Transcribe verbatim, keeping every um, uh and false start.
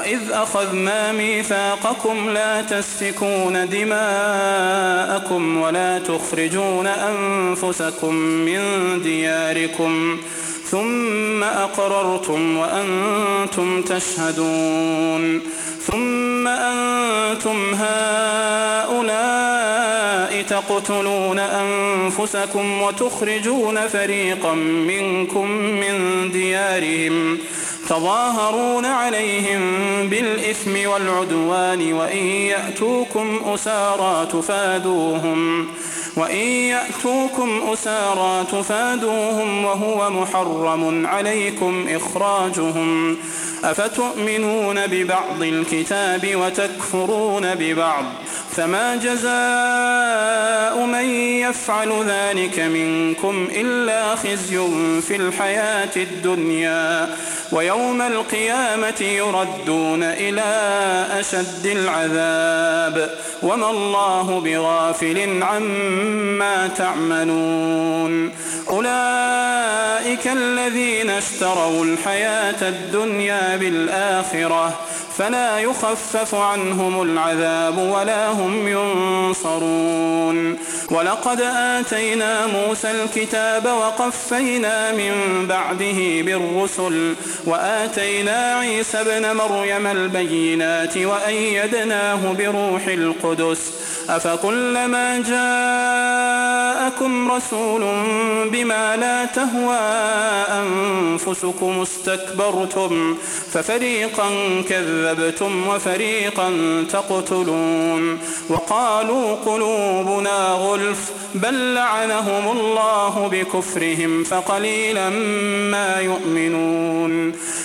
وإذ أخذنا ميثاقكم لا تسفكون دماءكم ولا تخرجون أنفسكم من دياركم ثم أقررتم وأنتم تشهدون ثم أنتم هؤلاء تقتلون أنفسكم وتخرجون فريقا منكم من ديارهم تظاهرون عليهم بالإثم والعدوان وإن يأتوكم أسارى تفادوهم وإن يأتوكم أسارى تفادوهم وهو محرم عليكم إخراجهم أفتؤمنون ببعض الكتاب وتكفرون ببعض فما جزاء من يفعل ذلك منكم إلا خزي في الحياة الدنيا ويوم القيامة يردون إلى أشد العذاب وما الله بغافل عما تعملون أولئك الذين اشتروا الحياة الدنيا بالآخرة فلا يخفف عنهم العذاب ولا هم ينصرون ولقد آتينا موسى الكتاب وقفينا من بعده بالرسل وآتينا عيسى ابن مريم البينات وأيدناه بروح القدس أفكلما جاءكم رسول بما لا تهوى أنفسكم استكبرتم ففريقا كذبتم وفريقا تقتلون وقالوا قلوبنا غلف بل لعنهم الله بكفرهم فقليلا ما يؤمنون